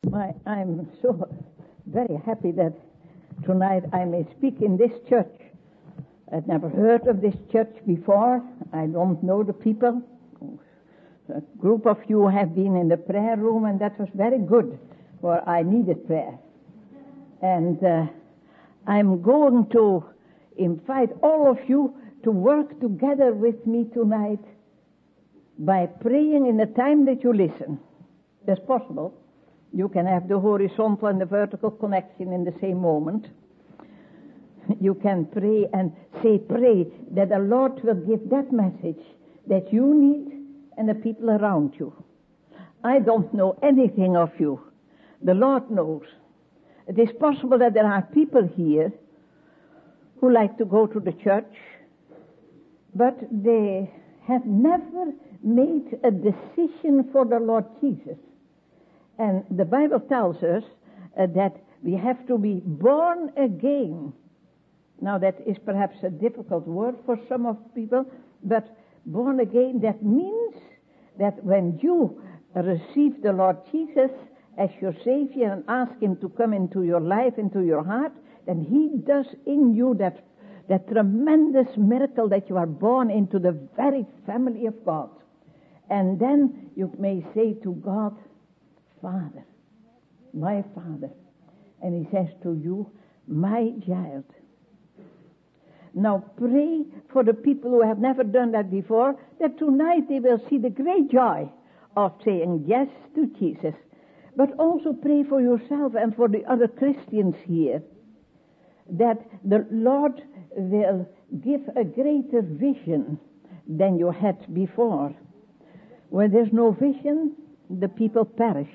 I'm so very happy that tonight I may speak in this church. I'd never heard of this church before. I don't know the people. A group of you have been in the prayer room, and that was very good, for I needed prayer. And I'm going to invite all of you to work together with me tonight by praying in the time that you listen. That's possible. You can have the horizontal and the vertical connection in the same moment. You can pray and pray that the Lord will give that message that you need and the people around you. I don't know anything of you. The Lord knows. It is possible that there are people here who like to go to the church, but they have never made a decision for the Lord Jesus. And the Bible tells us that we have to be born again. Now that is perhaps a difficult word for some of people, but born again, that means that when you receive the Lord Jesus as your Savior and ask Him to come into your life, into your heart, then He does in you that tremendous miracle that you are born into the very family of God. And then you may say to God, Father, my Father. And He says to you, my child. Now pray for the people who have never done that before, that tonight they will see the great joy of saying yes to Jesus. But also pray for yourself and for the other Christians here, that the Lord will give a greater vision than you had before. Where there's no vision, the people perish.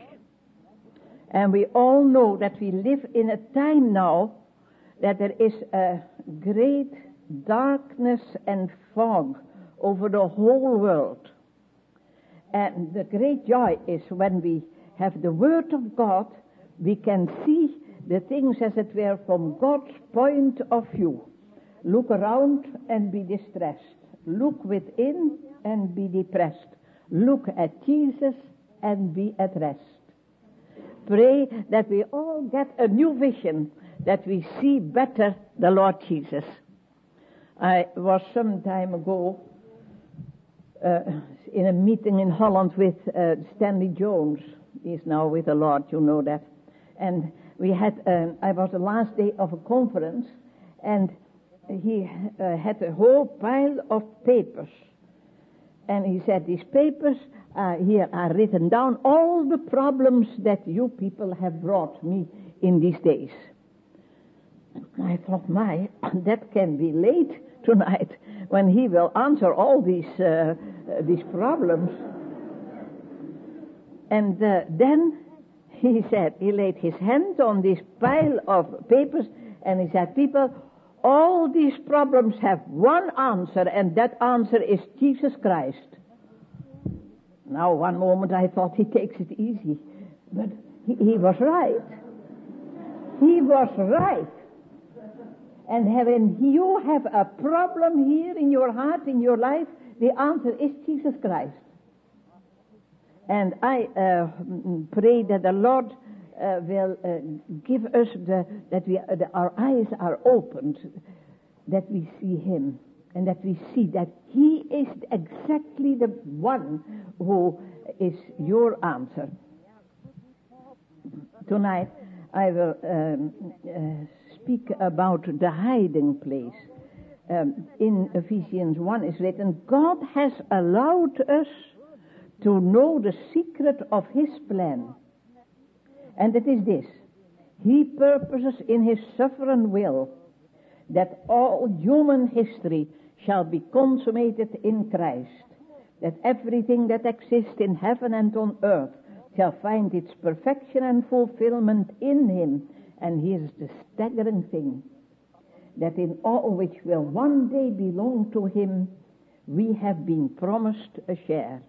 And we all know that we live in a time now that there is a great darkness and fog over the whole world. And the great joy is when we have the Word of God, we can see the things as it were from God's point of view. Look around and be distressed. Look within and be depressed. Look at Jesus and be at rest. Pray that we all get a new vision, that we see better the Lord Jesus. I was some time ago in a meeting in Holland with Stanley Jones. He's now with the Lord, you know that. And we had, I was the last day of a conference, and he had a whole pile of papers. And he said, these papers here are written down, all the problems that you people have brought me in these days. I thought, that can be late tonight when he will answer all these problems. And then he said, he laid his hand on this pile of papers, and he said, people, all these problems have one answer, and that answer is Jesus Christ. Now, one moment I thought he takes it easy, but he was right. He was right. And when you have a problem here in your heart, in your life, the answer is Jesus Christ. And I pray that the Lord will give us that our eyes are opened, that we see Him, and that we see that He is exactly the one who is your answer. Tonight I will speak about the hiding place. In Ephesians 1 is written, God has allowed us to know the secret of His plan. And it is this: He purposes in His sovereign will that all human history shall be consummated in Christ, that everything that exists in heaven and on earth shall find its perfection and fulfillment in Him. And here's the staggering thing, that in all which will one day belong to Him, we have been promised a share.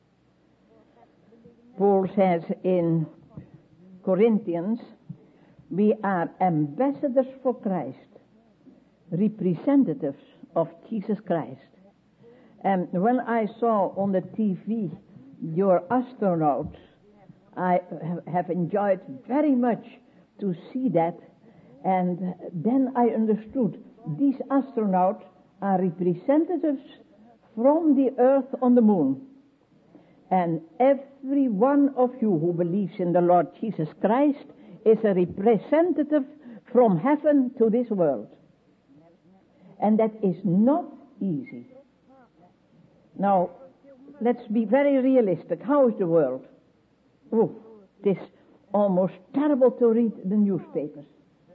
Paul says in Corinthians, we are ambassadors for Christ, representatives of Jesus Christ. And when I saw on the TV your astronauts I have enjoyed very much to see that. And then I understood these astronauts are representatives from the earth on the moon. And every one of you who believes in the Lord Jesus Christ is a representative from heaven to this world. And that is not easy. Now, let's be very realistic. How is the world? Oh, it is almost terrible to read the newspapers.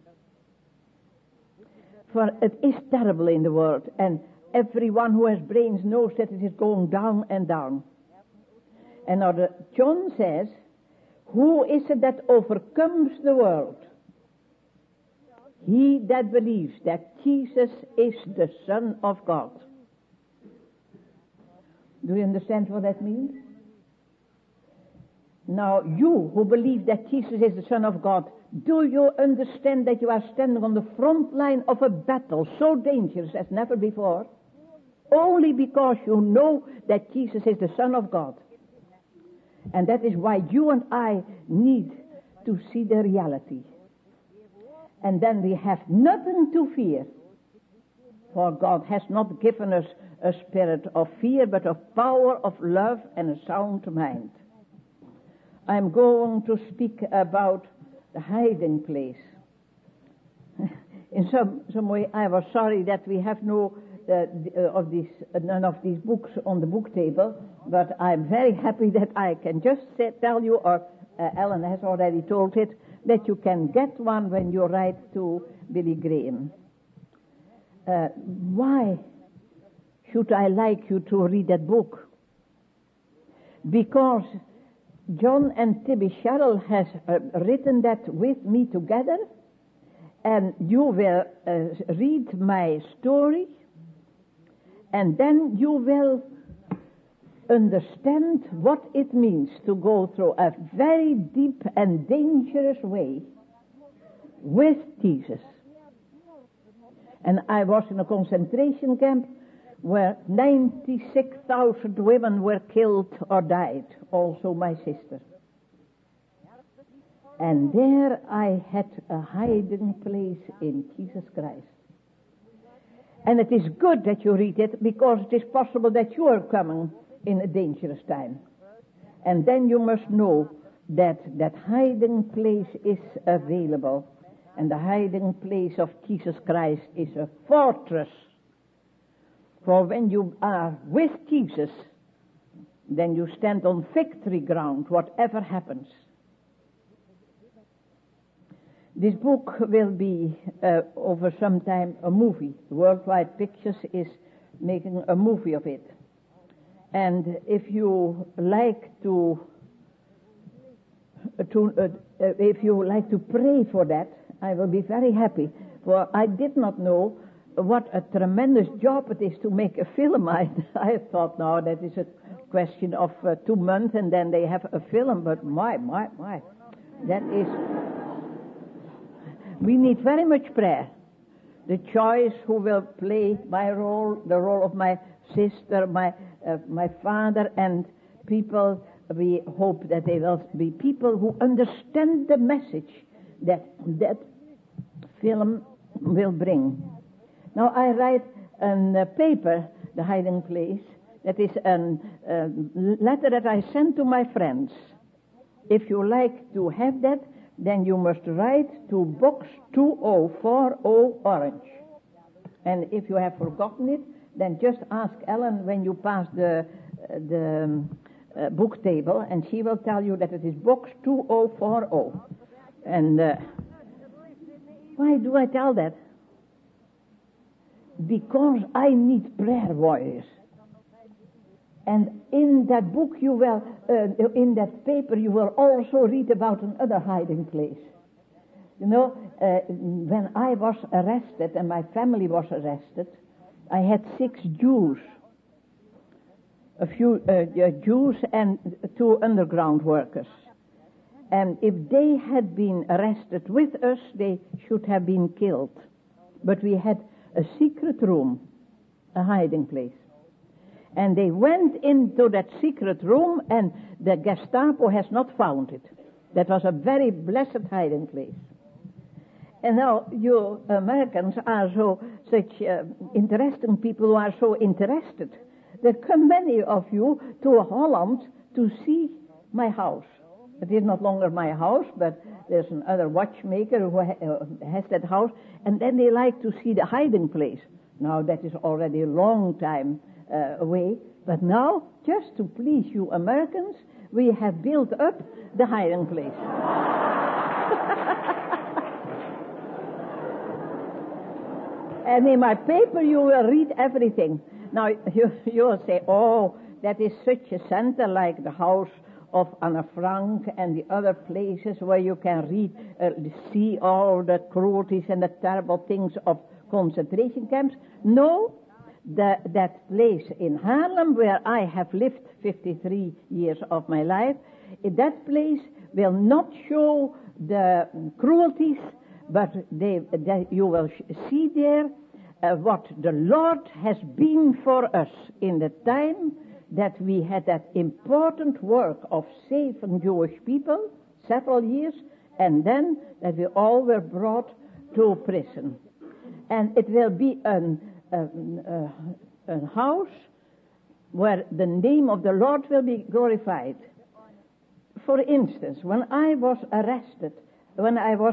For it is terrible in the world, and everyone who has brains knows that it is going down and down. And now John says, who is it that overcomes the world? He that believes that Jesus is the Son of God. Do you understand what that means? Now, you who believe that Jesus is the Son of God, do you understand that you are standing on the front line of a battle so dangerous as never before? Only because you know that Jesus is the Son of God. And that is why you and I need to see the reality. And then we have nothing to fear. For God has not given us a spirit of fear, but of power, of love, and a sound mind. I'm going to speak about the hiding place. In some way, I was sorry that we have none of these books on the book table, but I'm very happy that I can just tell you, or Ellen has already told it, that you can get one when you write to Billy Graham. Why should I like you to read that book? Because John and Tibby Sherrill has written that with me together, and you will read my story, and then you will understand what it means to go through a very deep and dangerous way with Jesus. And I was in a concentration camp where 96,000 women were killed or died, also my sister. And there I had a hiding place in Jesus Christ. And it is good that you read it, because it is possible that you are coming in a dangerous time. And then you must know that that hiding place is available. And the hiding place of Jesus Christ is a fortress. For when you are with Jesus, then you stand on victory ground, whatever happens. This book will be, over some time, a movie. Worldwide Pictures is making a movie of it. And if you like to pray for that, I will be very happy. For I did not know what a tremendous job it is to make a film. I thought, now that is a question of 2 months and then they have a film. But my, that is... We need very much prayer. The choice who will play my role, the role of my sister, my father, and people, we hope that they will be people who understand the message that film will bring. Now I write a paper, The Hiding Place, that is a letter that I send to my friends. If you like to have that, then you must write to Box 2040 Orange. And if you have forgotten it, then just ask Ellen when you pass the book table, and she will tell you that it is Box 2040. And why do I tell that? Because I need prayer warriors. And in that book you will, in that paper you will also read about another hiding place. You know, when I was arrested and my family was arrested, I had 6 Jews. A few Jews and 2 underground workers. And if they had been arrested with us, they should have been killed. But we had a secret room, a hiding place. And they went into that secret room, and the Gestapo has not found it. That was a very blessed hiding place. And now you Americans are such interesting people who are so interested. There come many of you to Holland to see my house. It is not longer my house, but there's another watchmaker who has that house, and then they like to see the hiding place. Now that is already a long time away, but now, just to please you Americans, we have built up the hiding place. And in my paper you will read everything. Now you will say, oh, that is such a center like the house of Anne Frank and the other places where you can read, see all the cruelties and the terrible things of concentration camps. No, that place in Haarlem where I have lived 53 years of my life, that place will not show the cruelties, but you will see there what the Lord has been for us in the time that we had that important work of saving Jewish people, several years, and then that we all were brought to prison. And it will be a house where the name of the Lord will be glorified. For instance, when I was arrested, when I was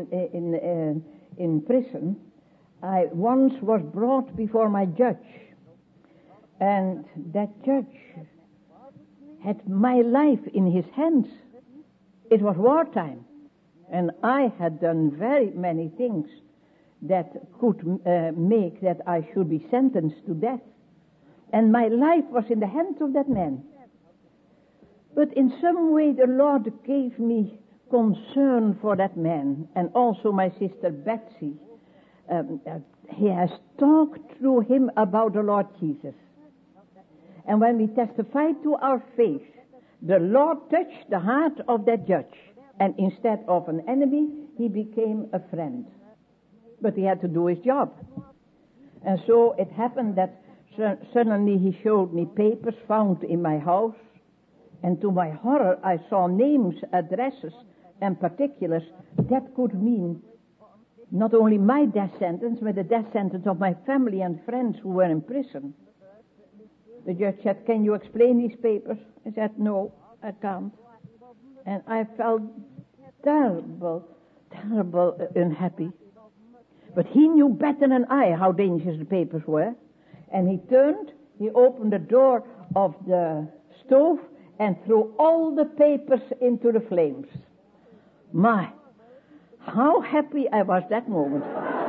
in prison, I once was brought before my judge. And that judge had my life in his hands. It was wartime. And I had done very many things that could make that I should be sentenced to death. And my life was in the hands of that man. But in some way the Lord gave me concern for that man. And also my sister Betsy. He has talked to him about the Lord Jesus. And when we testified to our faith, the Lord touched the heart of that judge. And instead of an enemy, he became a friend. But he had to do his job. And so it happened that suddenly he showed me papers found in my house. And to my horror, I saw names, addresses, and particulars that could mean not only my death sentence, but the death sentence of my family and friends who were in prison. The judge said, can you explain these papers? I said, no, I can't. And I felt terrible unhappy. But he knew better than I how dangerous the papers were. And he opened the door of the stove and threw all the papers into the flames. My, how happy I was that moment.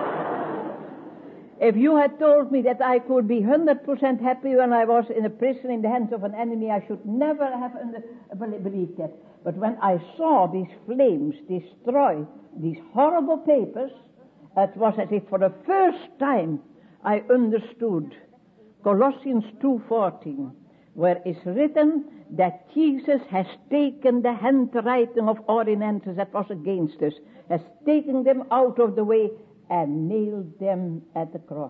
If you had told me that I could be 100% happy when I was in a prison in the hands of an enemy, I should never have believed that. But when I saw these flames destroy these horrible papers, it was as if for the first time I understood Colossians 2:14, where is written that Jesus has taken the handwriting of ordinances that was against us, has taken them out of the way, and nailed them at the cross.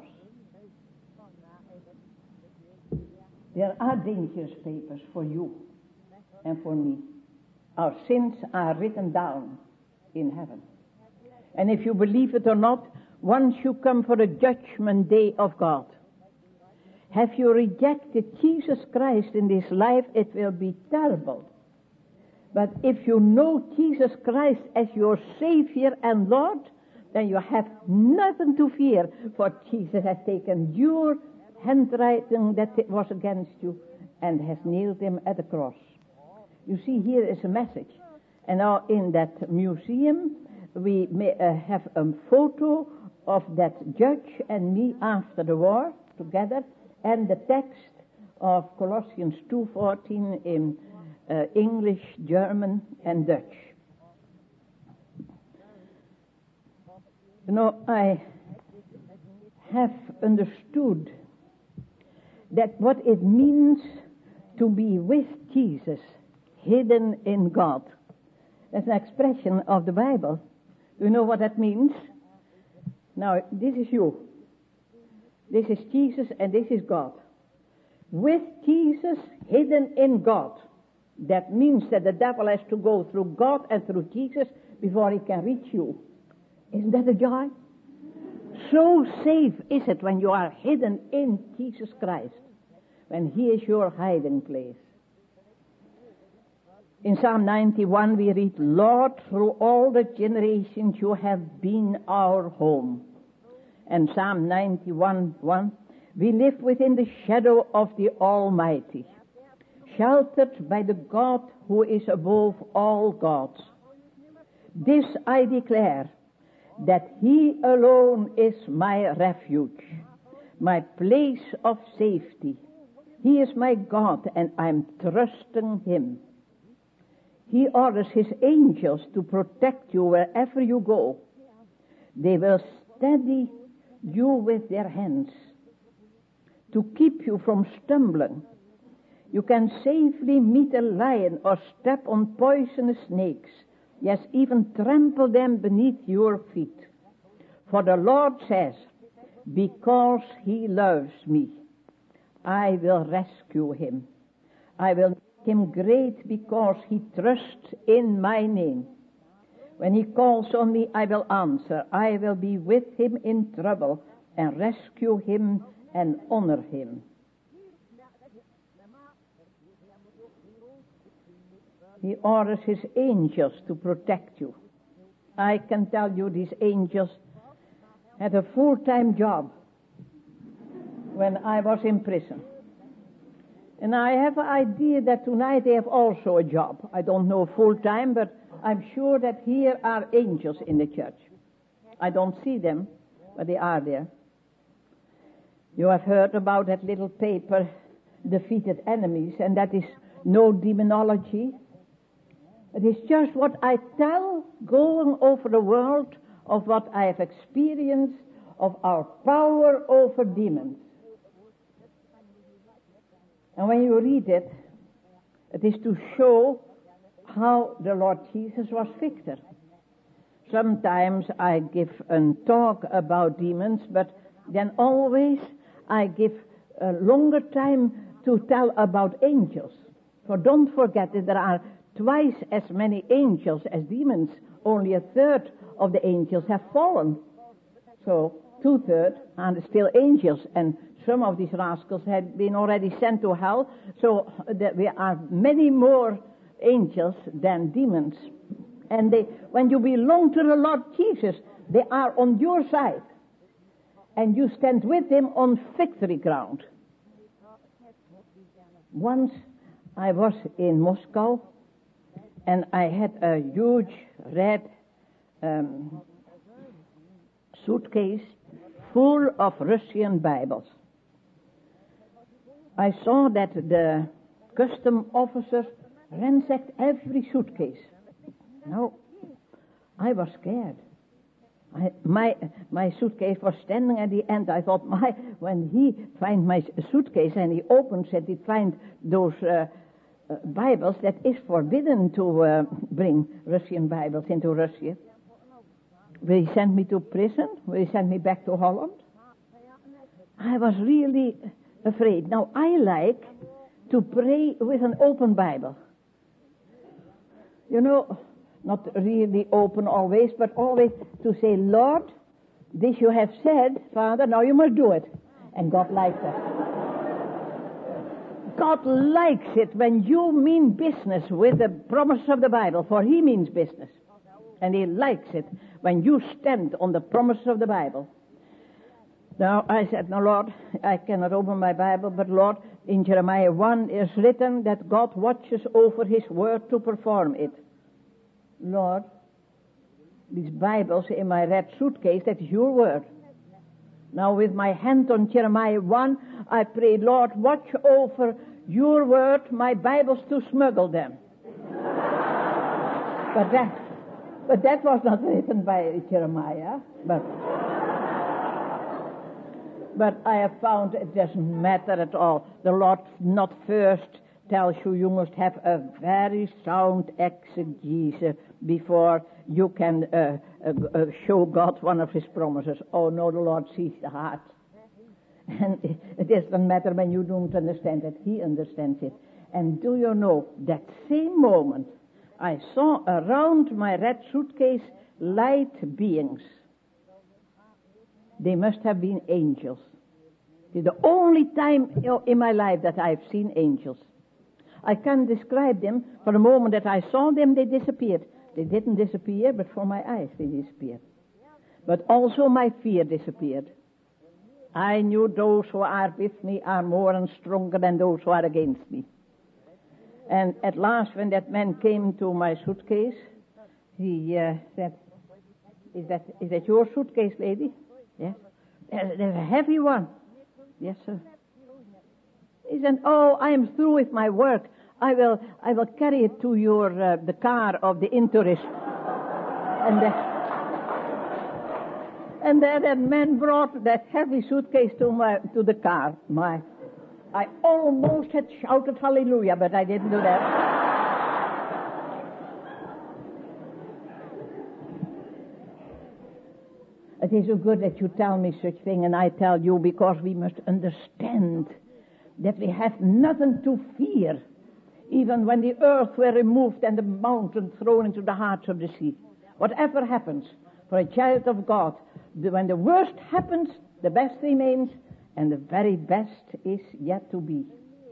There are dangerous papers for you and for me. Our sins are written down in heaven. And if you believe it or not, once you come for the judgment day of God, have you rejected Jesus Christ in this life, it will be terrible. But if you know Jesus Christ as your Savior and Lord, then you have nothing to fear, for Jesus has taken your handwriting that was against you and has nailed him at the cross. You see, here is a message. And now in that museum, we have a photo of that judge and me after the war together, and the text of Colossians 2:14 in English, German, and Dutch. You know, I have understood that what it means to be with Jesus, hidden in God. That's an expression of the Bible. Do you know what that means? Now, this is you. This is Jesus and this is God. with Jesus hidden in God. That means that the devil has to go through God and through Jesus before he can reach you. Isn't that a joy? So safe is it when you are hidden in Jesus Christ, when he is your hiding place. In Psalm 91 we read, Lord, through all the generations you have been our home. And Psalm 91:1, we live within the shadow of the Almighty, sheltered by the God who is above all gods. This I declare, that he alone is my refuge, my place of safety. He is my God, and I'm trusting him. He orders his angels to protect you wherever you go. They will steady you with their hands to keep you from stumbling. You can safely meet a lion or step on poisonous snakes. Yes, even trample them beneath your feet. For the Lord says, because he loves me, I will rescue him. I will make him great because he trusts in my name. When he calls on me, I will answer. I will be with him in trouble and rescue him and honor him. He orders his angels to protect you. I can tell you these angels had a full-time job when I was in prison. And I have an idea that tonight they have also a job. I don't know full-time, but I'm sure that here are angels in the church. I don't see them, but they are there. You have heard about that little paper, Defeated Enemies, and that is no demonology. It is just what I tell going over the world of what I have experienced of our power over demons. And when you read it, it is to show how the Lord Jesus was victor. Sometimes I give a talk about demons, but then always I give a longer time to tell about angels. For don't forget that there are twice as many angels as demons. Only a third of the angels have fallen. So 2/3 are still angels, and some of these rascals had been already sent to hell. So there are many more angels than demons. And when you belong to the Lord Jesus, they are on your side. And you stand with him on victory ground. Once I was in Moscow, and I had a huge red suitcase full of Russian Bibles. I saw that the custom officers ransacked every suitcase. No, I was scared. My suitcase was standing at the end. I thought, when he finds my suitcase and he opens it, he finds those Bibles that is forbidden to bring Russian Bibles into Russia. Will he send me to prison? Will he send me back to Holland? I was really afraid. Now, I like to pray with an open Bible. You know, not really open always, but always to say, Lord, this you have said, Father, now you must do it. And God likes it. God likes it when you mean business with the promise of the Bible, for he means business. And he likes it when you stand on the promise of the Bible. Now, I said, no, Lord, I cannot open my Bible, but Lord, in Jeremiah 1 is written that God watches over his word to perform it. Lord, these Bibles in my red suitcase, that is your word. Now, with my hand on Jeremiah 1, I pray, Lord, watch over your word, my Bibles, to smuggle them. But that was not written by Jeremiah. But I have found it doesn't matter at all. The Lord not first tells you must have a very sound exegesis before you can show God one of his promises. Oh no, the Lord sees the heart. And it doesn't matter when you don't understand it, he understands it. And do you know, that same moment, I saw around my red suitcase light beings. They must have been angels. It's the only time in my life that I've seen angels. I can't describe them. For the moment that I saw them, they disappeared. They didn't disappear, but for my eyes they disappeared. But also my fear disappeared. I knew those who are with me are more and stronger than those who are against me. And at last, when that man came to my suitcase, he said, is that your suitcase, lady? Yes. There's a heavy one. Yes, sir. He said, oh, I am through with my work. I will carry it to the car of the intourist. And then that man brought that heavy suitcase to the car. I almost had shouted hallelujah, but I didn't do that. It is so good that you tell me such thing, and I tell you, because we must understand that we have nothing to fear, even when the earth were removed and the mountain thrown into the heart of the sea. Whatever happens for a child of God, when the worst happens, the best remains, and the very best is yet to be.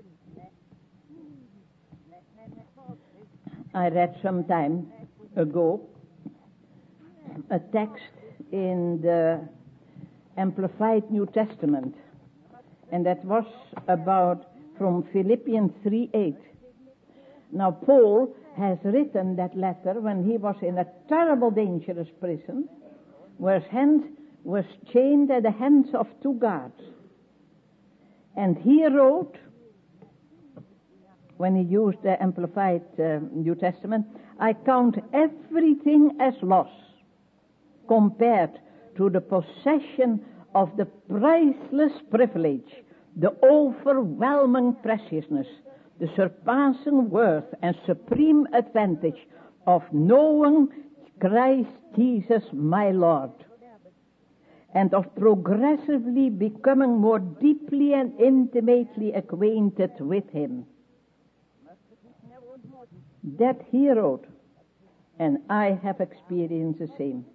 I read some time ago a text in the Amplified New Testament, and that was about from Philippians 3:8. Now Paul has written that letter when he was in a terrible dangerous prison, where his hand was chained at the hands of 2 guards. And he wrote, when he used the Amplified New Testament, I count everything as loss compared to the possession of the priceless privilege, the overwhelming preciousness, the surpassing worth and supreme advantage of knowing Christ Jesus my Lord, and of progressively becoming more deeply and intimately acquainted with him. That he wrote, and I have experienced the same.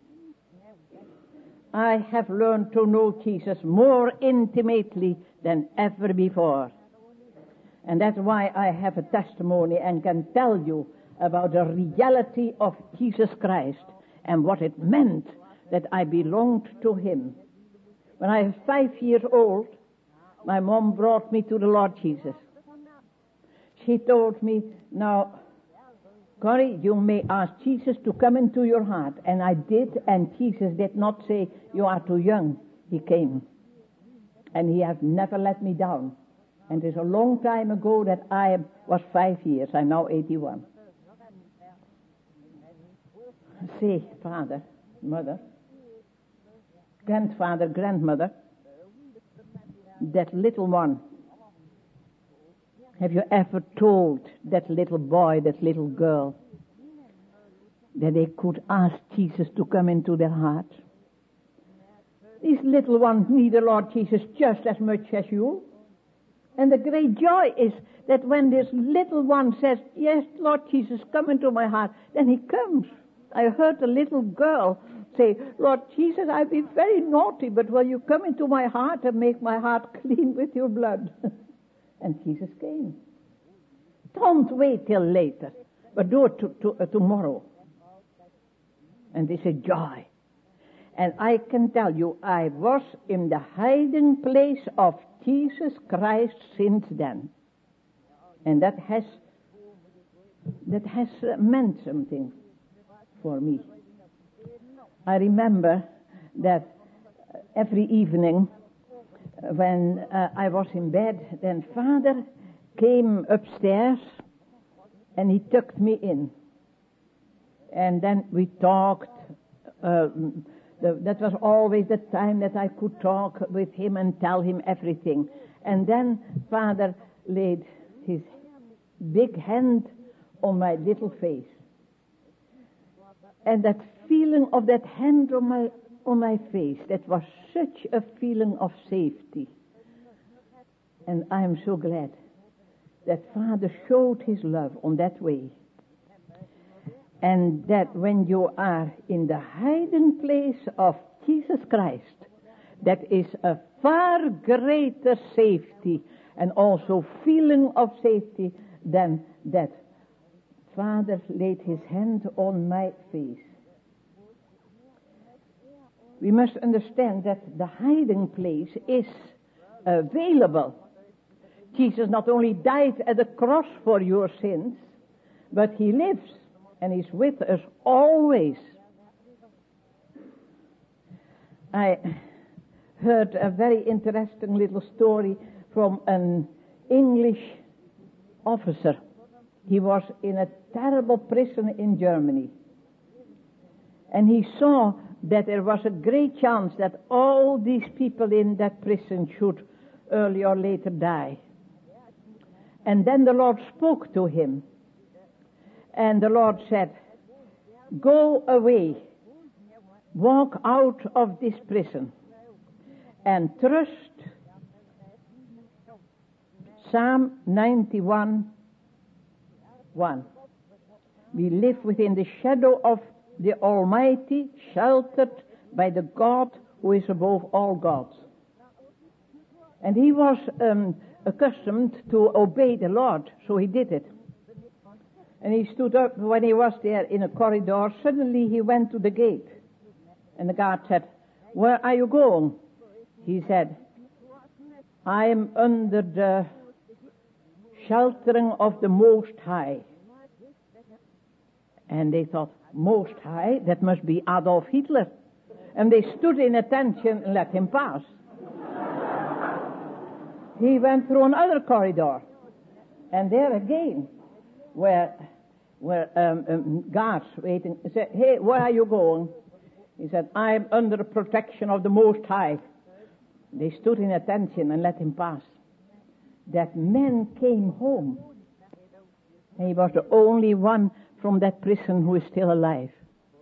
I have learned to know Jesus more intimately than ever before. And that's why I have a testimony and can tell you about the reality of Jesus Christ and what it meant that I belonged to him. When I was 5 years old, my mom brought me to the Lord Jesus. She told me, now, Corrie, you may ask Jesus to come into your heart. And I did, and Jesus did not say, you are too young. He came. And he has never let me down. And it's a long time ago that I was 5 years. I'm now 81. Say, father, mother, grandfather, grandmother, that little one, have you ever told that little boy, that little girl, that they could ask Jesus to come into their heart? These little ones need the Lord Jesus just as much as you. And the great joy is that when this little one says, yes, Lord Jesus, come into my heart, then he comes. I heard a little girl say, Lord Jesus, I've been very naughty, but will you come into my heart and make my heart clean with your blood? And Jesus came. Don't wait till later, but do it tomorrow. And this is joy. And I can tell you, I was in the hiding place of Jesus Christ since then. And that has meant something for me. I remember that every evening when I was in bed, then Father came upstairs and he tucked me in. And then we talked. That was always the time that I could talk with him and tell him everything. And then Father laid his big hand on my little face. And that feeling of that hand on my face, that was such a feeling of safety. And I am so glad that Father showed his love on that way. And that when you are in the hiding place of Jesus Christ, that is a far greater safety and also feeling of safety than that Father laid his hand on my face. We must understand that the hiding place is available. Jesus not only died at the cross for your sins, but he lives and is with us always. I heard a very interesting little story from an English officer. He was in a terrible prison in Germany. And he saw that there was a great chance that all these people in that prison should early or later die. And then the Lord spoke to him. And the Lord said, "Go away, walk out of this prison, and trust Psalm 91:1. We live within the shadow of the Almighty, sheltered by the God who is above all gods." And he was accustomed to obey the Lord, so he did it. And he stood up when he was there in a corridor. Suddenly he went to the gate. And the guard said, "Where are you going?" He said, "I am under the sheltering of the Most High." And they thought, Most High? That must be Adolf Hitler. And they stood in attention and let him pass. He went through another corridor. And there again, where guards waiting, said, "Hey, where are you going?" He said, "I am under the protection of the Most High." They stood in attention and let him pass. That man came home. And he was the only one from that prison who is still alive.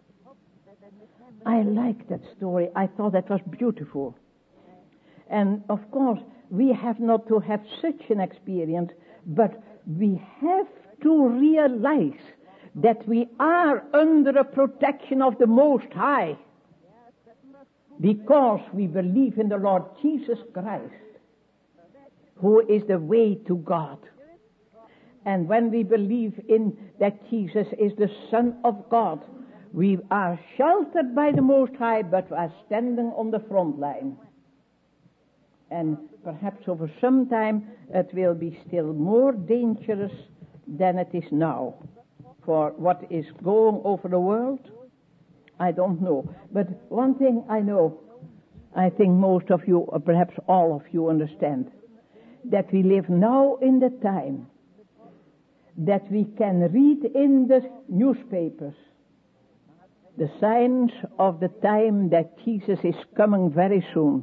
I like that story. I thought that was beautiful. And of course, we have not to have such an experience, but we have to realize that we are under the protection of the Most High because we believe in the Lord Jesus Christ, who is the way to God. And when we believe in that Jesus is the Son of God, we are sheltered by the Most High, but are standing on the front line. And perhaps over some time it will be still more dangerous than it is now. For what is going over the world, I don't know. But one thing I know, I think most of you, or perhaps all of you, understand, that we live now in the time that we can read in the newspapers the signs of the time that Jesus is coming very soon.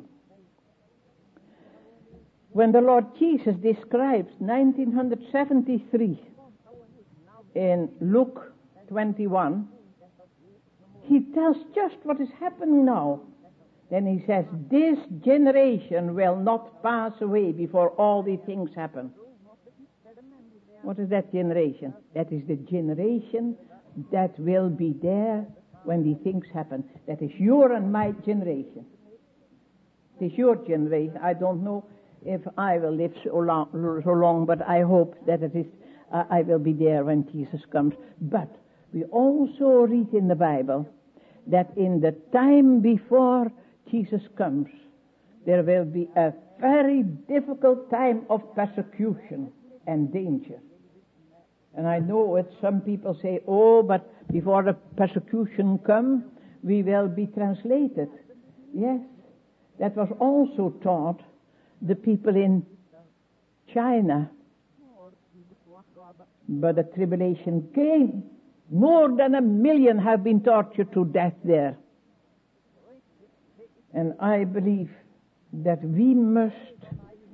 When the Lord Jesus describes 1973 in Luke 21, he tells just what is happening now. Then he says, "This generation will not pass away before all these things happen." What is that generation? That is the generation that will be there when these things happen. That is your and my generation. It is your generation. I don't know if I will live so long, but I hope that it is. I will be there when Jesus comes. But we also read in the Bible that in the time before Jesus comes, there will be a very difficult time of persecution and danger. And I know that some people say, "Oh, but before the persecution come, we will be translated." Yes, that was also taught the people in China. But the tribulation came. More than 1 million have been tortured to death there. And I believe that we must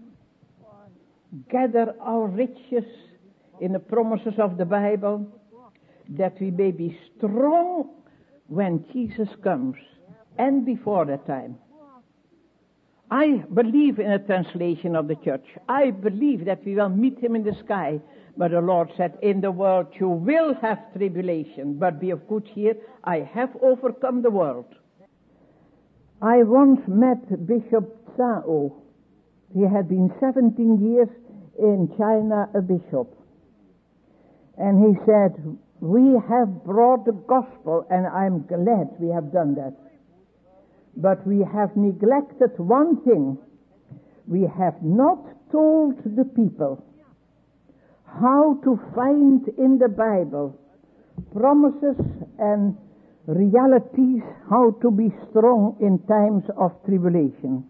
gather our riches in the promises of the Bible, that we may be strong when Jesus comes and before that time. I believe in a translation of the church. I believe that we will meet him in the sky. But the Lord said, in the world you will have tribulation, but be of good cheer. I have overcome the world. I once met Bishop Tsao. He had been 17 years in China a bishop. And he said, we have brought the gospel, and I'm glad we have done that. But we have neglected one thing. We have not told the people how to find in the Bible promises and realities, how to be strong in times of tribulation.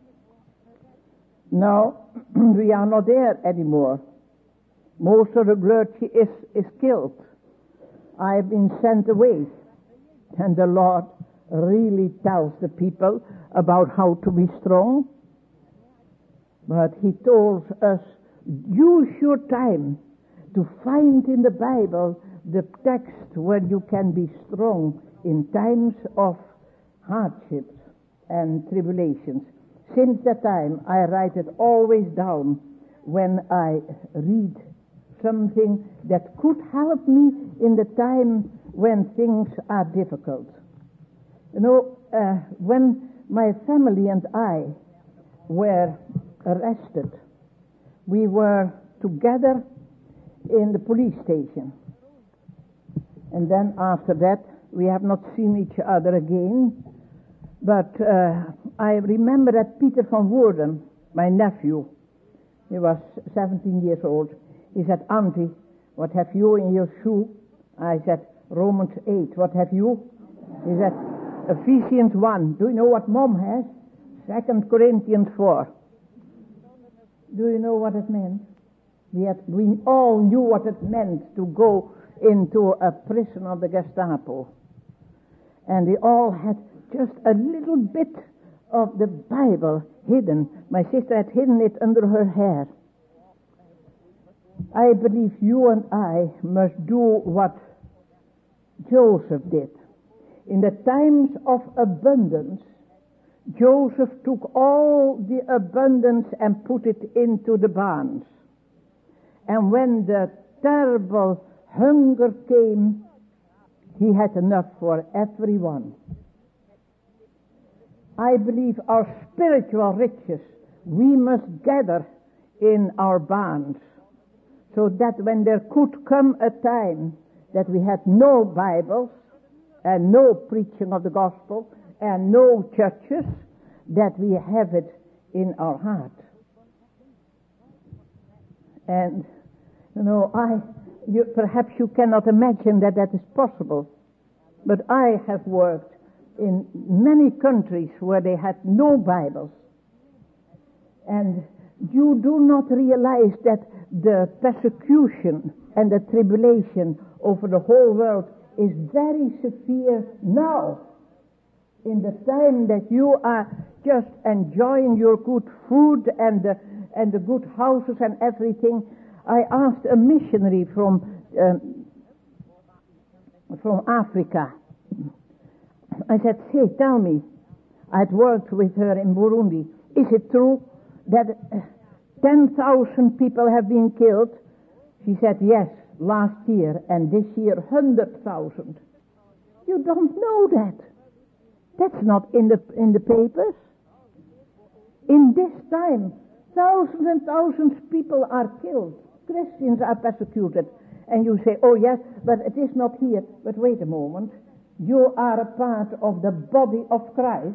Now, we are not there anymore. Most of the clergy is killed. I've been sent away. And the Lord really tells the people about how to be strong. But he told us, use your time to find in the Bible the text where you can be strong in times of hardships and tribulations. Since that time, I write it always down when I read something that could help me in the time when things are difficult. You know, when my family and I were arrested, we were together in the police station. And then after that, we have not seen each other again. But I remember that Peter van Woerden, my nephew, he was 17 years old. He said, Auntie, what have you in your shoe? I said, Romans 8. What have you? He said, Ephesians 1. Do you know what Mom has? 2 Corinthians 4. Do you know what it meant? We all knew what it meant to go into a prison of the Gestapo. And we all had just a little bit of the Bible hidden. My sister had hidden it under her hair. I believe you and I must do what Joseph did. In the times of abundance, Joseph took all the abundance and put it into the barns. And when the terrible hunger came, he had enough for everyone. I believe our spiritual riches we must gather in our barns, so that when there could come a time that we had no Bibles and no preaching of the gospel and no churches, that we have it in our heart. And, you know, perhaps you cannot imagine that is possible, but I have worked in many countries where they had no Bibles. And you do not realize that the persecution and the tribulation over the whole world is very severe now, in the time that you are just enjoying your good food and the good houses and everything. I asked a missionary from Africa. I said, "Say, tell me," I'd worked with her in Burundi, "is it true that 10,000 people have been killed?" She said, "Yes, last year, and this year 100,000. You don't know that. That's not in the papers. In this time, thousands and thousands of people are killed. Christians are persecuted. And you say, oh yes, but it is not here. But wait a moment. You are a part of the body of Christ.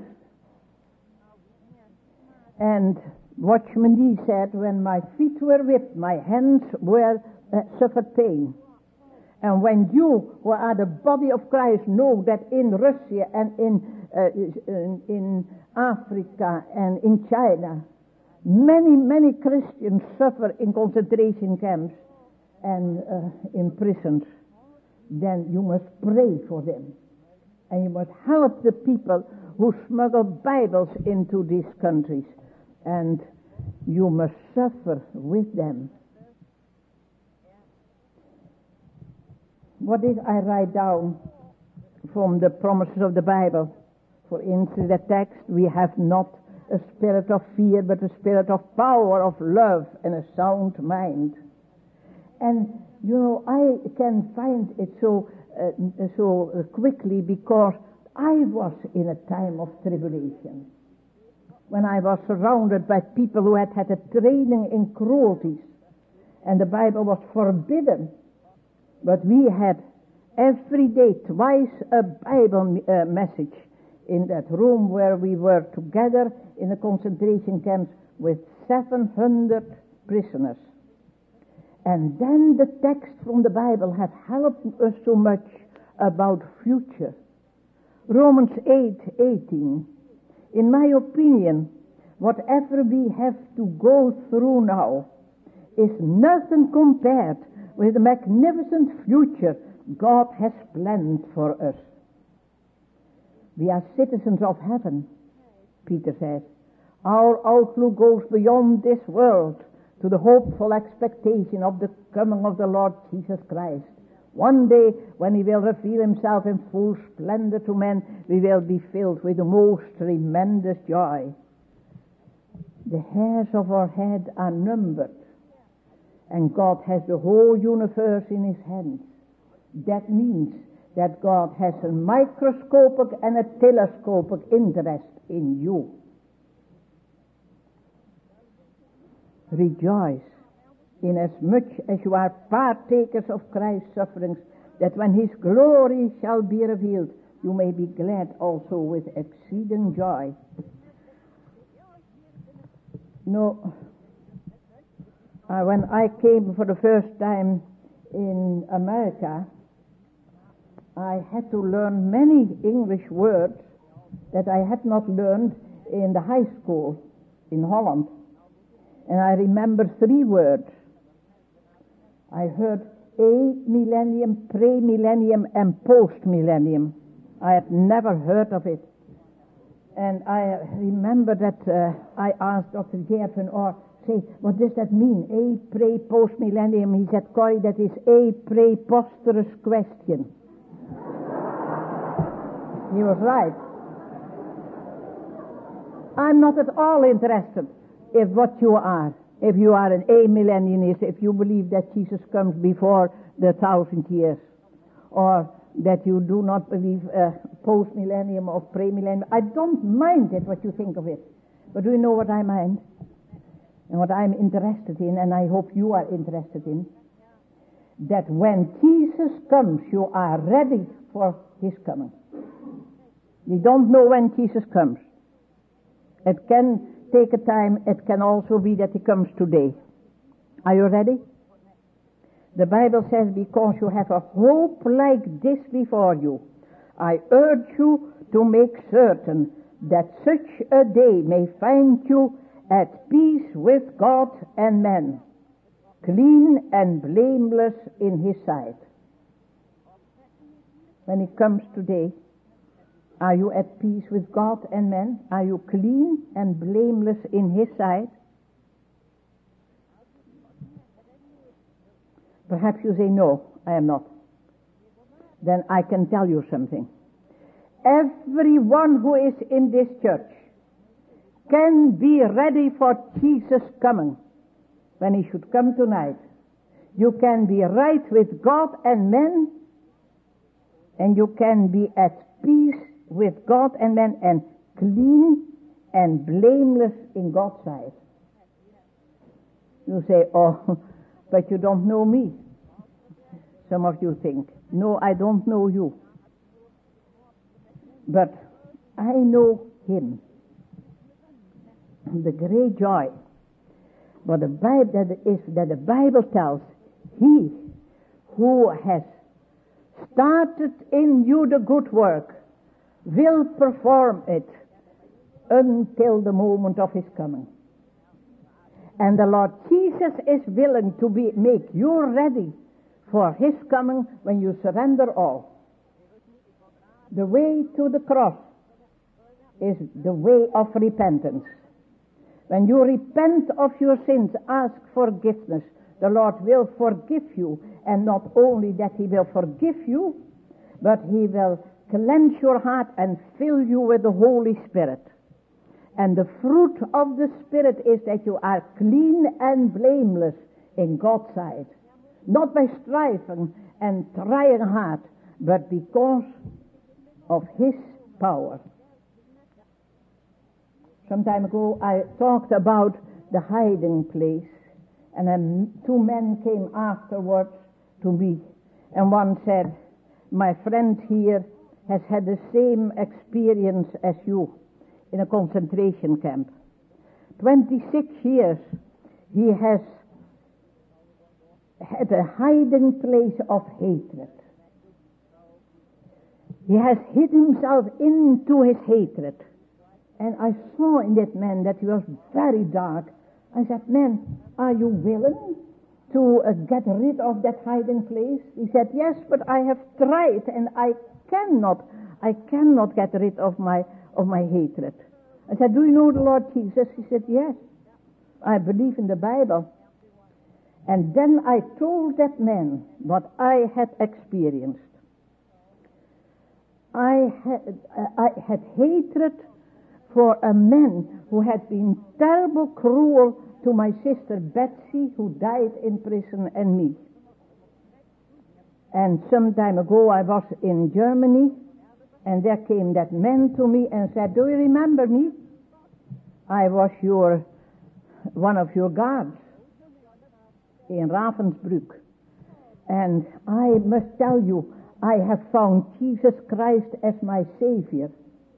And Watchman Nee said, when my feet were whipped, my hands suffered pain. And when you, who are the body of Christ, know that in Russia and in Africa and in China, many Christians suffer in concentration camps and in prisons, then you must pray for them. And you must help the people who smuggle Bibles into these countries. And you must suffer with them. What did I write down from the promises of the Bible? For instance, the text, we have not a spirit of fear, but a spirit of power, of love, and a sound mind. And, I can find it so quickly because I was in a time of tribulation. When I was surrounded by people who had a training in cruelties, and the Bible was forbidden, but we had every day, twice, a Bible message in that room where we were together in the concentration camps with 700 prisoners. And then the text from the Bible have helped us so much about future. Romans 8:18. In my opinion, whatever we have to go through now is nothing compared with the magnificent future God has planned for us. We are citizens of heaven, Peter says. Our outlook goes beyond this world to the hopeful expectation of the coming of the Lord Jesus Christ. One day, when he will reveal himself in full splendor to men, we will be filled with the most tremendous joy. The hairs of our head are numbered, and God has the whole universe in his hands. That means that God has a microscopic and a telescopic interest in you. Rejoice inasmuch as you are partakers of Christ's sufferings, that when his glory shall be revealed, you may be glad also with exceeding joy. When I came for the first time in America, I had to learn many English words that I had not learned in the high school in Holland. And I remember 3 words. I heard a-millennium, pre-millennium, and post-millennium. I had never heard of it. And I remember that I asked Dr. Gerfen, what does that mean? A, pre, post-millennium. He said, Corrie, that is a preposterous question. He was right. I'm not at all interested in what you are. If you are an amillennialist, if you believe that Jesus comes before the 1,000 years, or that you do not believe post-millennium or pre-millennium, I don't mind it, what you think of it. But do you know what I mind? And what I'm interested in, and I hope you are interested in, that when Jesus comes, you are ready for his coming. We don't know when Jesus comes. It can take a time. It can also be that he comes today. Are you ready? The Bible says, because you have a hope like this before you, I urge you to make certain that such a day may find you at peace with God and men, clean and blameless in his sight. When he comes today, are you at peace with God and men? Are you clean and blameless in his sight? Perhaps you say, no, I am not. Then I can tell you something. Everyone who is in this church can be ready for Jesus' coming when he should come tonight. You can be right with God and men, and you can be at peace with God and men, and clean and blameless in God's sight. You say, oh, but you don't know me. Some of you think, no, I don't know you. But I know him. The great joy. But the Bible tells, he who has started in you the good work will perform it until the moment of his coming. And the Lord Jesus is willing to make you ready for his coming when you surrender all. The way to the cross is the way of repentance. When you repent of your sins, ask forgiveness, the Lord will forgive you. And not only that he will forgive you, but he will cleanse your heart and fill you with the Holy Spirit. And the fruit of the Spirit is that you are clean and blameless in God's sight. Not by striving and trying hard, but because of His power. Some time ago I talked about the hiding place, and then 2 men came afterwards to me, and one said, my friend here has had the same experience as you in a concentration camp. 26 years he has had a hiding place of hatred. He has hid himself into his hatred. And I saw in that man that he was very dark. I said, man, are you willing to get rid of that hiding place? He said, yes, but I have tried and I cannot get rid of my hatred. I said, do you know the Lord Jesus? He said, yes, I believe in the Bible. And then I told that man what I had experienced. I had hatred for a man who had been terrible cruel to my sister Betsy, who died in prison, and me. And some time ago I was in Germany, and there came that man to me and said, do you remember me? I was one of your guards in Ravensbrück. And I must tell you, I have found Jesus Christ as my Savior.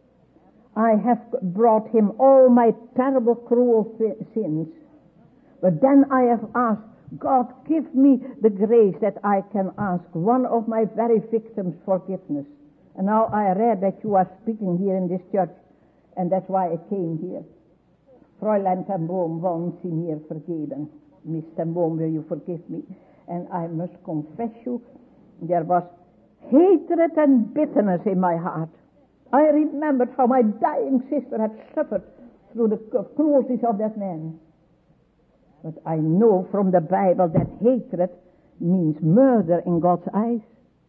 I have brought Him all my terrible, cruel sins. But then I have asked, God, give me the grace that I can ask one of my very victims forgiveness. And now I read that you are speaking here in this church, and that's why I came here. Fräulein ten Boom, wollen Sie mir vergeben? Miss ten Boom, will you forgive me? And I must confess you, there was hatred and bitterness in my heart. I remembered how my dying sister had suffered through the cruelties of that man. But I know from the Bible that hatred means murder in God's eyes.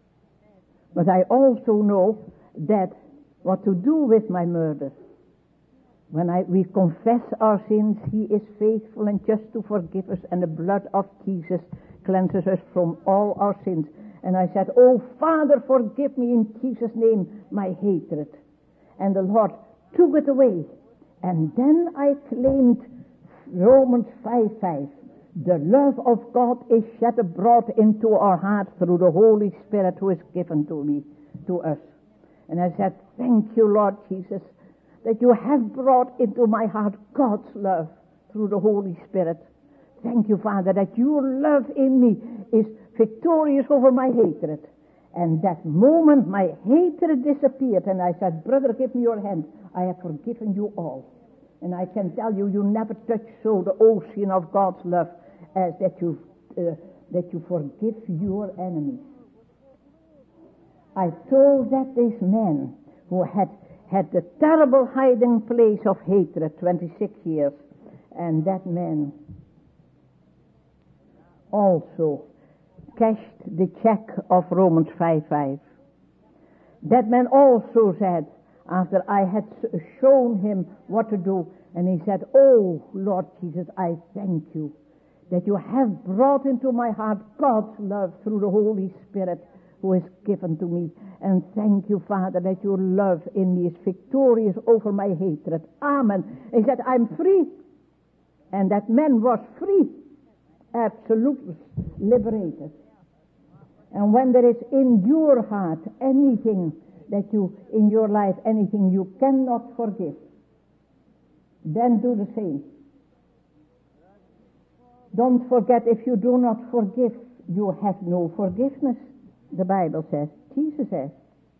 But I also know that what to do with my murder. When we confess our sins, He is faithful and just to forgive us, and the blood of Jesus cleanses us from all our sins. And I said, oh Father, forgive me in Jesus' name my hatred. And the Lord took it away. And then I claimed Romans 5:5. The love of God is shed abroad into our hearts through the Holy Spirit who is given to us. And I said, thank you, Lord Jesus, that you have brought into my heart God's love through the Holy Spirit. Thank you, Father, that your love in me is victorious over my hatred. And that moment my hatred disappeared, and I said, brother, give me your hand. I have forgiven you all. And I can tell you, you never touch so the ocean of God's love as that you forgive your enemies. I told that this man who had the terrible hiding place of hatred 26 years, and that man also cashed the check of Romans 5:5. That man also said, after I had shown him what to do, and he said, oh Lord Jesus, I thank you that you have brought into my heart God's love through the Holy Spirit who is given to me. And thank you, Father, that your love in me is victorious over my hatred. Amen. He said, I'm free. And that man was free. Absolutely liberated. And when there is in your heart anything that in your life, anything you cannot forgive, then do the same. Don't forget, if you do not forgive, you have no forgiveness, the Bible says. Jesus says.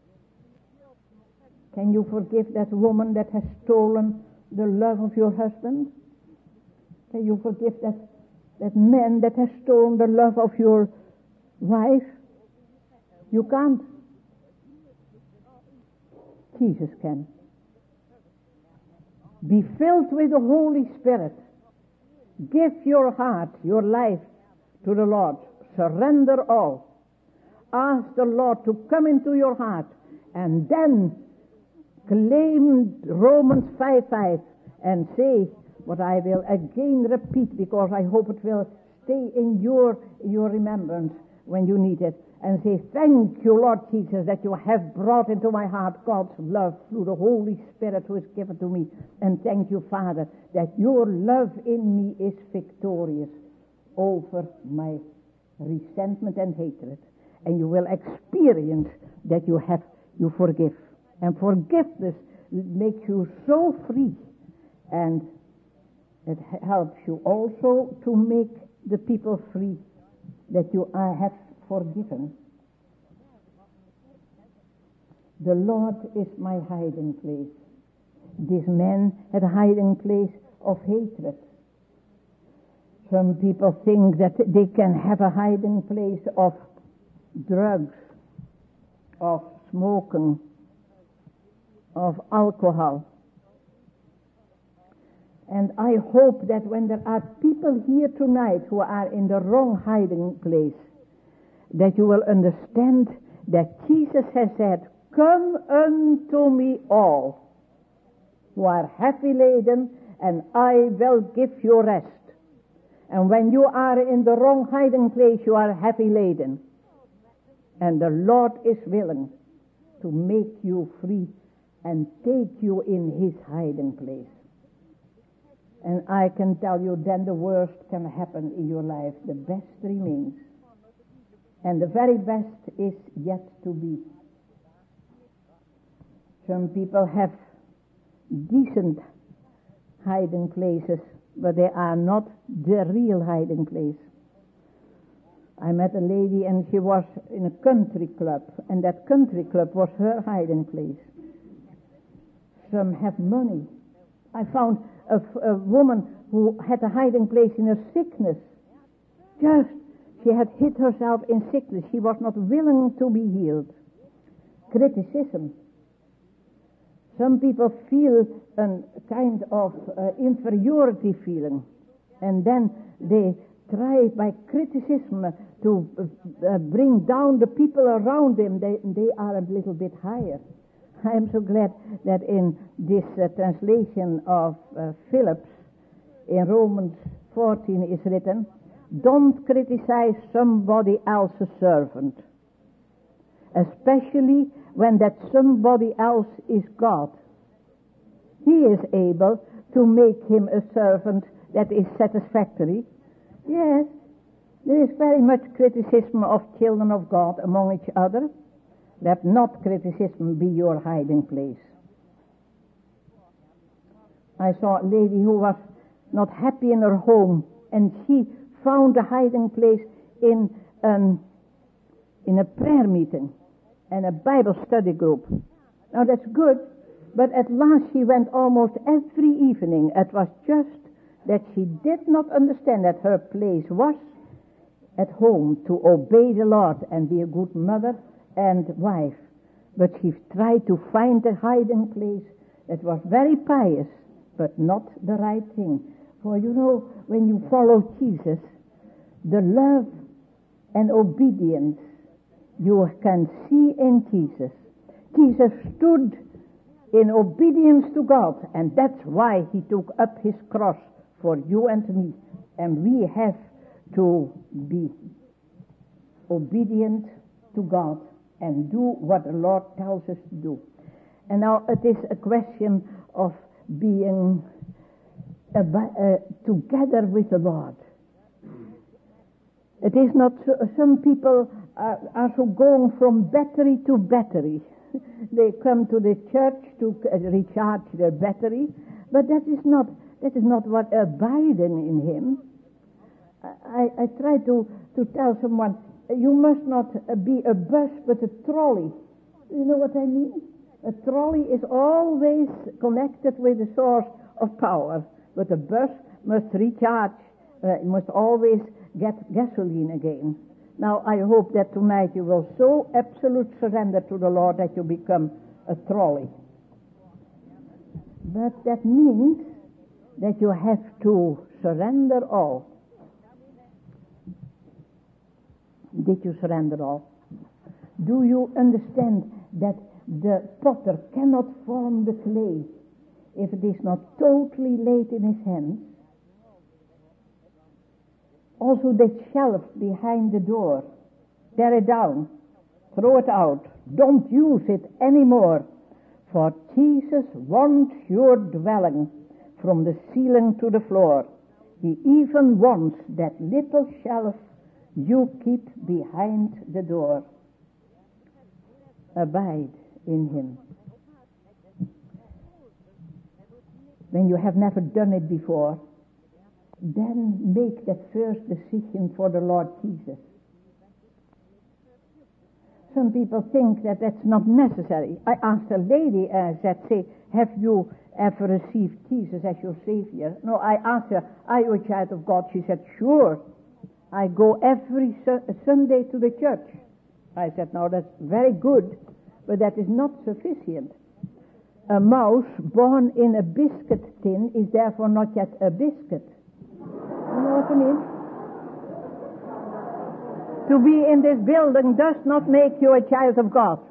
Can you forgive that woman that has stolen the love of your husband? Can you forgive that man that has stolen the love of your wife? You can't. Jesus can. Be filled with the Holy Spirit. Give your heart, your life to the Lord. Surrender all. Ask the Lord to come into your heart, and then claim Romans 5:5 and say what I will again repeat, because I hope it will stay in your remembrance when you need it, and say, thank you, Lord Jesus, that you have brought into my heart God's love through the Holy Spirit who is given to me. And thank you, Father, that your love in me is victorious over my resentment and hatred. And you will experience that you forgive. And forgiveness makes you so free. And it helps you also to make the people free that you have forgiven. The Lord is my hiding place. This man had a hiding place of hatred. Some people think that they can have a hiding place of drugs, of smoking, of alcohol. And I hope that when there are people here tonight who are in the wrong hiding place, that you will understand that Jesus has said, come unto me all who are heavy laden, and I will give you rest. And when you are in the wrong hiding place, you are heavy laden. And the Lord is willing to make you free and take you in his hiding place. And I can tell you, then the worst can happen in your life. The best remains. And the very best is yet to be. Some people have decent hiding places, but they are not the real hiding place. I met a lady and she was in a country club, and that country club was her hiding place. Some have money. I found a woman who had a hiding place in her sickness. She had hid herself in sickness. She was not willing to be healed. Criticism. Some people feel a kind of inferiority feeling, and then they try by criticism to bring down the people around them. They are a little bit higher. I am so glad that in this translation of Phillips in Romans 14 is written, don't criticize somebody else's servant, especially when that somebody else is God. He is able to make him a servant that is satisfactory. Yes, there is very much criticism of children of God among each other. Let not criticism be your hiding place. I saw a lady who was not happy in her home, and she found a hiding place in a prayer meeting and a Bible study group. Now that's good, but at last she went almost every evening. It was just that she did not understand that her place was at home to obey the Lord and be a good mother and wife. But she tried to find a hiding place that was very pious, but not the right thing. For you know, when you follow Jesus, the love and obedience you can see in Jesus. Jesus stood in obedience to God, and that's why he took up his cross for you and me. And we have to be obedient to God and do what the Lord tells us to do. And now it is a question of being together with the Lord. It is not some people are so going from battery to battery. They come to the church to recharge their battery, but that is not what abiding in him. I try to tell someone, you must not be a bus but a trolley. You know what I mean? A trolley is always connected with the source of power, but a bus must recharge, must always get gasoline again. Now I hope that tonight you will so absolute surrender to the Lord that you become a trolley. But that means that you have to surrender all. Did you surrender all? Do you understand that the potter cannot form the clay if it is not totally laid in his hands. Also that shelf behind the door, tear it down, throw it out, don't use it anymore, for Jesus wants your dwelling from the ceiling to the floor. He even wants that little shelf you keep behind the door. Abide in him. When you have never done it before, then make that first decision for the Lord Jesus. Some people think that that's not necessary. I asked a lady that say, have you ever received Jesus as your Savior? No, I asked her, are you a child of God? She said, sure. I go every Sunday to the church. I said, no, that's very good, but that is not sufficient. A mouse born in a biscuit tin is therefore not yet a biscuit. You know what I mean? To be in this building does not make you a child of God.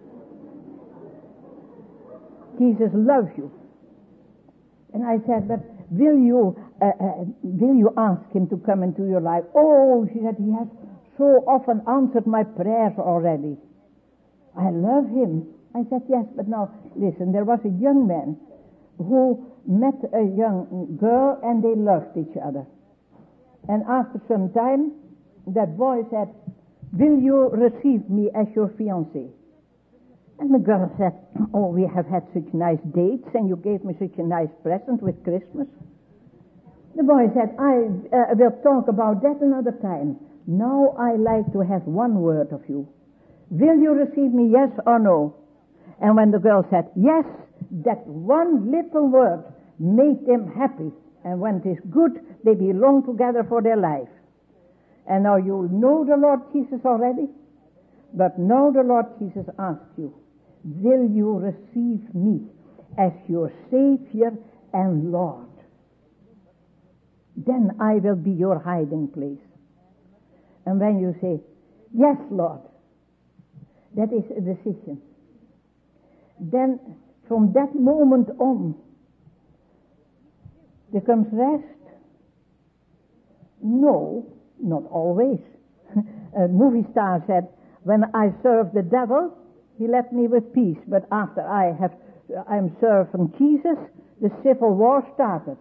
Jesus loves you. And I said, but will you ask him to come into your life? Oh, she said, he has so often answered my prayers already. I love him. I said, yes, but now, listen, there was a young man who met a young girl and they loved each other. And after some time, that boy said, will you receive me as your fiancé? And the girl said, oh, we have had such nice dates and you gave me such a nice present with Christmas. The boy said, I will talk about that another time. Now I like to have one word of you. Will you receive me, yes or no? And when the girl said, yes, that one little word made them happy. And when it is good, they belong together for their life. And now you know the Lord Jesus already. But now the Lord Jesus asks you, will you receive me as your Savior and Lord? Then I will be your hiding place. And when you say, yes, Lord, that is a decision. Then from that moment on, there comes rest. No, not always. A movie star said, when I served the devil, he left me with peace. But after I'm serving Jesus, the civil war started.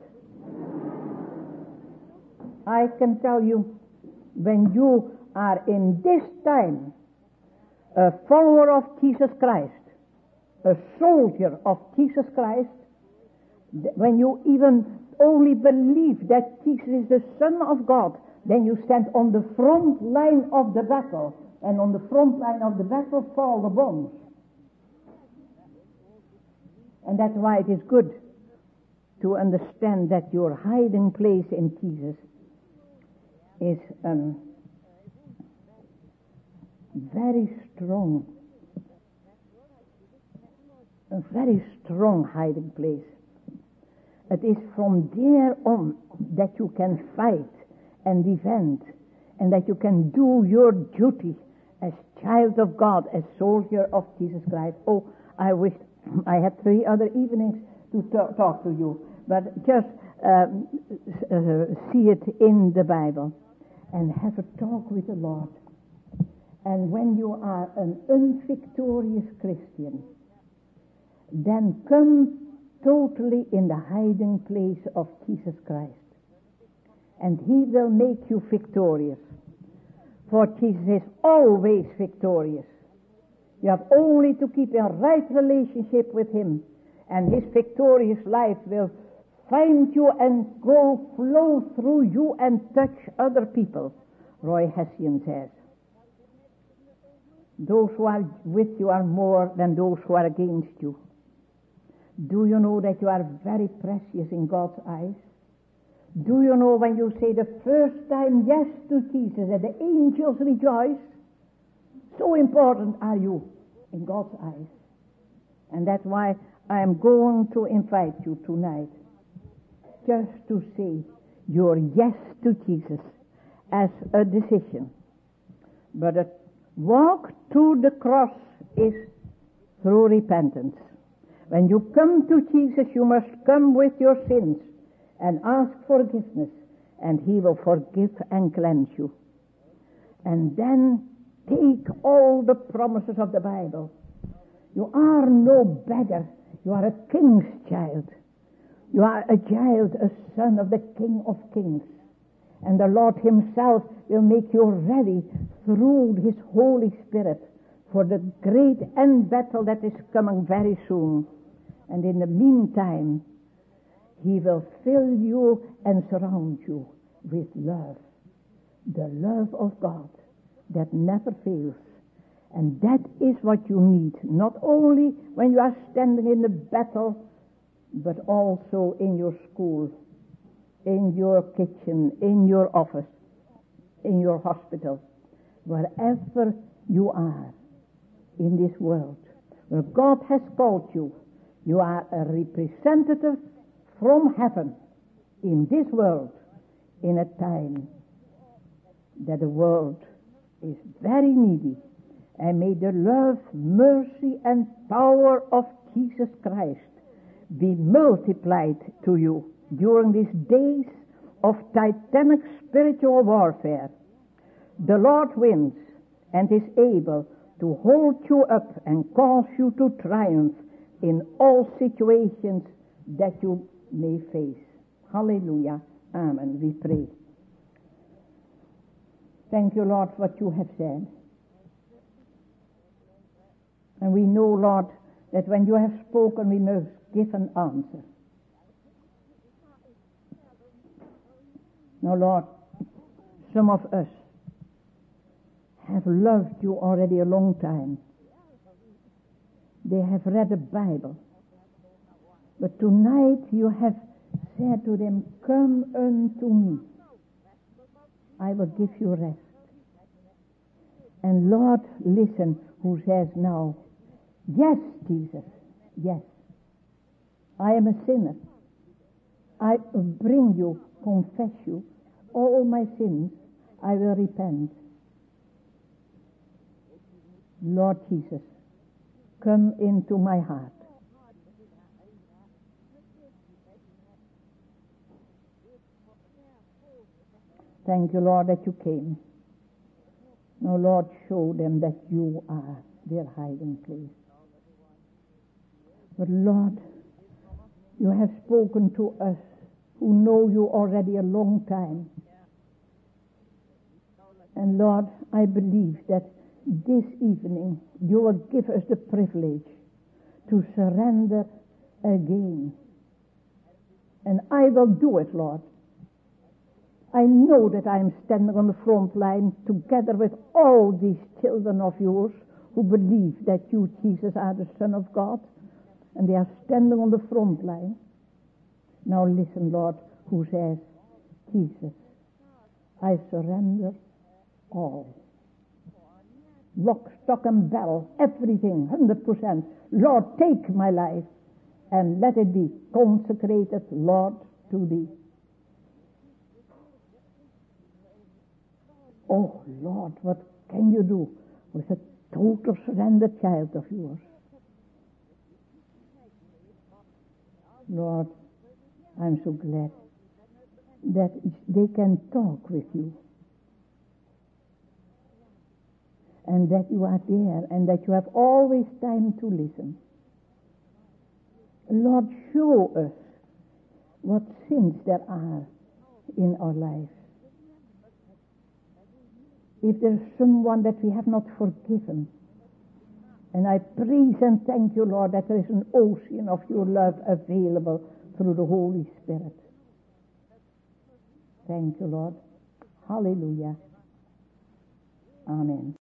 I can tell you, when you are in this time a follower of Jesus Christ, a soldier of Jesus Christ, when you even only believe that Jesus is the Son of God, then you stand on the front line of the battle. And on the front line of the battle fall the bombs. And that's why it is good to understand that your hiding place in Jesus is a very strong hiding place. It is from there on that you can fight and defend, and that you can do your duty as child of God, as soldier of Jesus Christ. Oh, I wish I had 3 other evenings to talk to you, but just see it in the Bible and have a talk with the Lord. And when you are an unvictorious Christian, then come totally in the hiding place of Jesus Christ. And he will make you victorious. For Jesus is always victorious. You have only to keep in right relationship with him, and his victorious life will find you and flow through you and touch other people. Roy Hession says, those who are with you are more than those who are against you. Do you know that you are very precious in God's eyes? Do you know when you say the first time yes to Jesus that the angels rejoice? So important are you in God's eyes. And that's why I am going to invite you tonight just to say your yes to Jesus as a decision. But a walk to the cross is through repentance. When you come to Jesus, you must come with your sins and ask forgiveness, and he will forgive and cleanse you. And then take all the promises of the Bible. You are no beggar. You are a king's child. You are a child, a son of the King of Kings. And the Lord himself will make you ready through his Holy Spirit for the great end battle that is coming very soon. And in the meantime, he will fill you and surround you with love. The love of God that never fails. And that is what you need, not only when you are standing in the battle, but also in your school, in your kitchen, in your office, in your hospital, wherever you are in this world, where God has called you. You are a representative from heaven in this world, in a time that the world is very needy. And may the love, mercy, and power of Jesus Christ be multiplied to you during these days of titanic spiritual warfare. The Lord wins and is able to hold you up and cause you to triumph in all situations that you may face. Hallelujah. Amen. We pray. Thank you, Lord, for what you have said. And we know, Lord, that when you have spoken, we must give an answer. Now, Lord, some of us have loved you already a long time. They have read the Bible. But tonight you have said to them, come unto me. I will give you rest. And Lord, listen, who says now, yes, Jesus, yes. I am a sinner. I bring you, confess you, all my sins, I will repent. Lord Jesus, come into my heart. Thank you, Lord, that you came. Now, Lord, show them that you are their hiding place. But, Lord, you have spoken to us who know you already a long time. And, Lord, I believe that this evening you will give us the privilege to surrender again. And I will do it, Lord. I know that I am standing on the front line together with all these children of yours who believe that you, Jesus, are the Son of God. And they are standing on the front line. Now listen, Lord, who says, Jesus, I surrender all. Lock, stock, and barrel, everything, 100%. Lord, take my life and let it be consecrated, Lord, to thee. Oh, Lord, what can you do with a total surrendered child of yours? Lord, I'm so glad that they can talk with you. And that you are there and that you have always time to listen. Lord, show us what sins there are in our lives. If there is someone that we have not forgiven, and I praise and thank you, Lord, that there is an ocean of your love available through the Holy Spirit. Thank you, Lord. Hallelujah. Amen.